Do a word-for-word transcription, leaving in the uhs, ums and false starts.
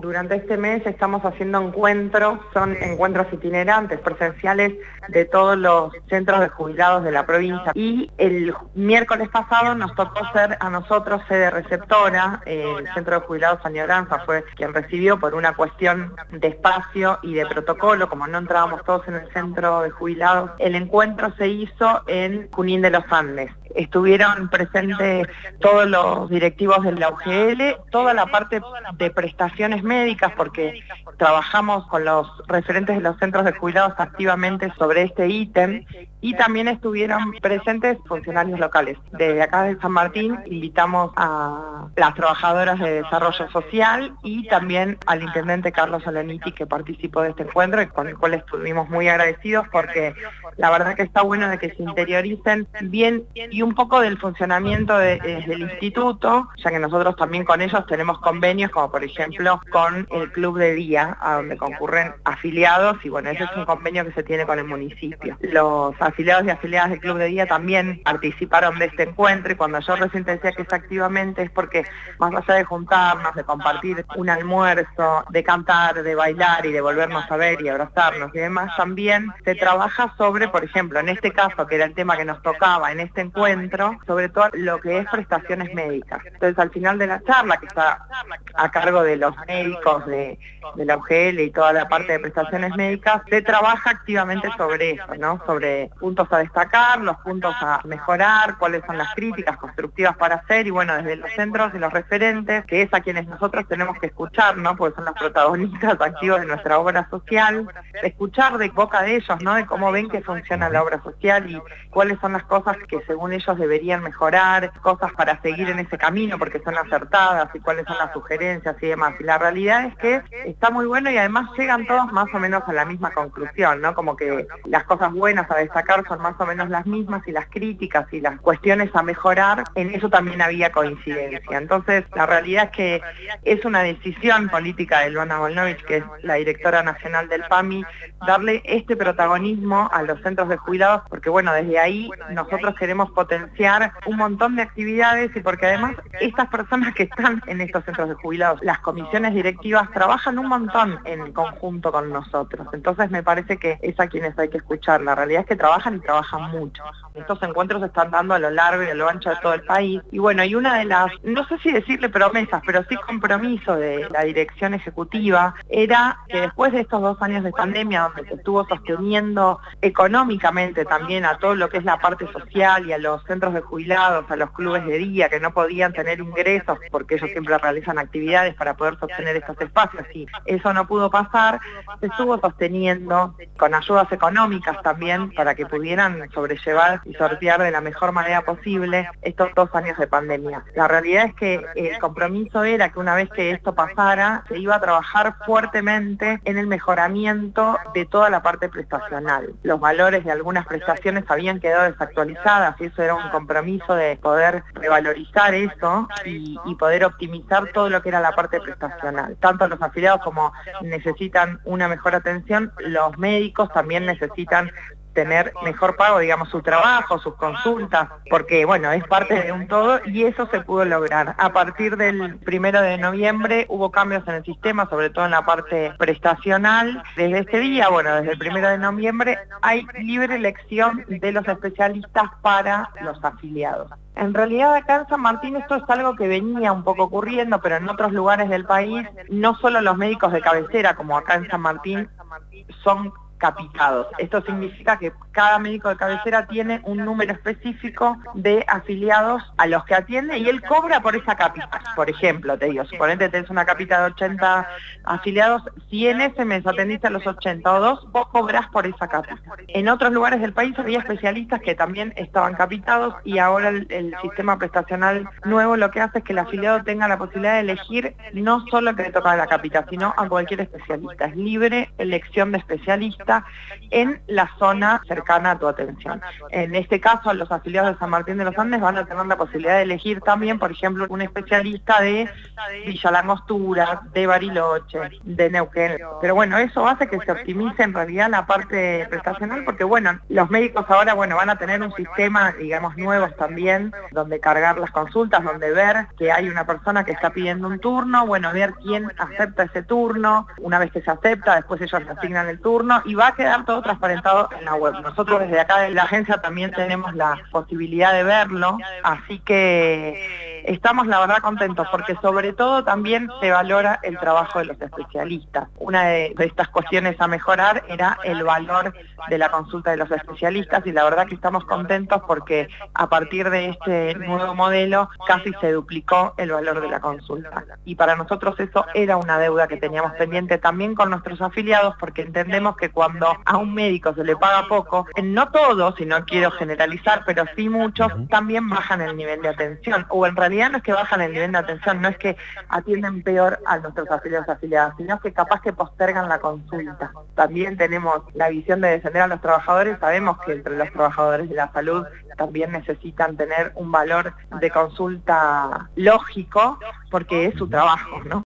durante este mes estamos haciendo encuentros, son encuentros itinerantes, presenciales de todos los centros de jubilados de la provincia. Y el miércoles pasado nos tocó ser a nosotros sede receptora, eh, el Centro de Jubilados Añoranza fue quien recibió por una cuestión de espacio y de protocolo, como no entrábamos todos en el centro de jubilados. El encuentro se hizo en Junín de los Andes. Estuvieron presentes todos los directivos de la U G L, toda la parte de prestaciones médicas, porque trabajamos con los referentes de los centros de jubilados activamente sobre este ítem, y también estuvieron presentes funcionarios locales. Desde acá de San Martín invitamos a las trabajadoras de desarrollo social y también al intendente Carlos Soleniti, que participó de este encuentro y con el cual estuvimos muy agradecidos, porque la verdad que está bueno de que se interioricen bien y un poco del funcionamiento de, de, del instituto, ya que nosotros también con ellos tenemos convenios, como por ejemplo con el Club de Día, a donde concurren afiliados, y bueno, ese es un convenio que se tiene con el municipio. Los afiliados y afiliadas del Club de Día también participaron de este encuentro, y cuando yo recién te decía que es activamente, es porque más allá de juntarnos, de compartir un almuerzo, de cantar, de bailar y de volvernos a ver y abrazarnos y demás, también se trabaja sobre, por ejemplo, en este caso, que era el tema que nos tocaba en este encuentro, sobre todo lo que es prestaciones médicas. Entonces, al final de la charla, que está a cargo de los médicos de, de la U G L y toda la parte de prestaciones médicas, se trabaja activamente sobre eso, ¿no? Sobre puntos a destacar, los puntos a mejorar, cuáles son las críticas constructivas para hacer, y bueno, desde los centros y los referentes, que es a quienes nosotros tenemos que escuchar, ¿no? Porque son los protagonistas activos de nuestra obra social, escuchar de boca de ellos, ¿no? De cómo ven que funciona la obra social y cuáles son las cosas que según ellos deberían mejorar, cosas para seguir en ese camino porque son acertadas, y cuáles son las sugerencias y demás. Y la realidad es que está muy bueno, y además llegan todos más o menos a la misma conclusión, ¿no? Como que las cosas buenas a destacar son más o menos las mismas, y las críticas y las cuestiones a mejorar, en eso también había coincidencia. Entonces, la realidad es que es una decisión política de Luana Volnovich, que es la directora nacional del P A M I, darle este protagonismo a los centros de jubilados, porque bueno, desde ahí nosotros queremos potenciar un montón de actividades, y porque además estas personas que están en estos centros de jubilados, las comisiones directivas, trabajan un montón en conjunto con nosotros. Entonces me parece que es a quienes hay que escuchar. La realidad es que trabajan y trabajan mucho. Estos encuentros se están dando a lo largo y a lo ancho de todo el país. Y bueno, y una de las, no sé si decirle promesas, pero sí compromiso de la dirección ejecutiva, era que después de estos dos años de pandemia, donde se estuvo sosteniendo económicamente también a todo lo que es la parte social y a los centros de jubilados, a los clubes de día, que no podían tener ingresos porque ellos siempre realizan actividades para poder sostener estos espacios, y eso no pudo pasar, se estuvo sosteniendo con ayudas económicas también para que pudieran sobrellevar y sortear de la mejor manera posible estos dos años de pandemia. La realidad es que el compromiso era que una vez que esto pasara, se iba a trabajar fuertemente en el mejoramiento de toda la parte prestacional. Los valores de algunas prestaciones habían quedado desactualizadas, y eso era un compromiso de poder revalorizar eso y, y poder optimizar todo lo que era la parte prestacional. Tanto los afiliados como necesitan una mejor atención, los médicos también necesitan tener mejor pago, digamos, su trabajo, sus consultas, porque bueno, es parte de un todo, y eso se pudo lograr. A partir del primero de noviembre hubo cambios en el sistema, sobre todo en la parte prestacional. Desde este día, bueno, desde el primero de noviembre, hay libre elección de los especialistas para los afiliados. En realidad acá en San Martín esto es algo que venía un poco ocurriendo, pero en otros lugares del país, no solo los médicos de cabecera, como acá en San Martín, son capitados. Esto significa que cada médico de cabecera tiene un número específico de afiliados a los que atiende, y él cobra por esa capita. Por ejemplo, te digo, suponete tenés una capita de ochenta afiliados, si en ese mes atendiste a los ochenta o dos, vos cobrás por esa capita. En otros lugares del país había especialistas que también estaban capitados, y ahora el, el sistema prestacional nuevo lo que hace es que el afiliado tenga la posibilidad de elegir no solo que le toca la capita, sino a cualquier especialista. Es libre elección de especialista, especialista en la zona cercana a tu atención. En este caso, los afiliados de San Martín de los Andes van a tener la posibilidad de elegir también, por ejemplo, un especialista de Villa Langostura, de Bariloche, de Neuquén. Pero bueno, eso hace que se optimice en realidad la parte prestacional, porque bueno, los médicos ahora bueno van a tener un sistema, digamos, nuevos también, donde cargar las consultas, donde ver que hay una persona que está pidiendo un turno, bueno, ver quién acepta ese turno, una vez que se acepta, después ellos le asignan el turno y va a quedar todo transparentado en la web. Nosotros desde acá de la agencia también tenemos la posibilidad de verlo, así que estamos la verdad contentos porque sobre todo también se valora el trabajo de los especialistas. Una de, de estas cuestiones a mejorar era el valor de la consulta de los especialistas y la verdad que estamos contentos porque a partir de este nuevo modelo casi se duplicó el valor de la consulta. Y para nosotros eso era una deuda que teníamos pendiente también con nuestros afiliados porque entendemos que cuando a un médico se le paga poco, no todos, y no quiero generalizar, pero sí muchos, también bajan el nivel de atención, o en realidad no es que bajan el nivel de atención, no es que atienden peor a nuestros afiliados afiliadas, sino que capaz que postergan la consulta. También tenemos la visión de defender a los trabajadores, sabemos que entre los trabajadores de la salud también necesitan tener un valor de consulta lógico, porque es su trabajo, ¿no?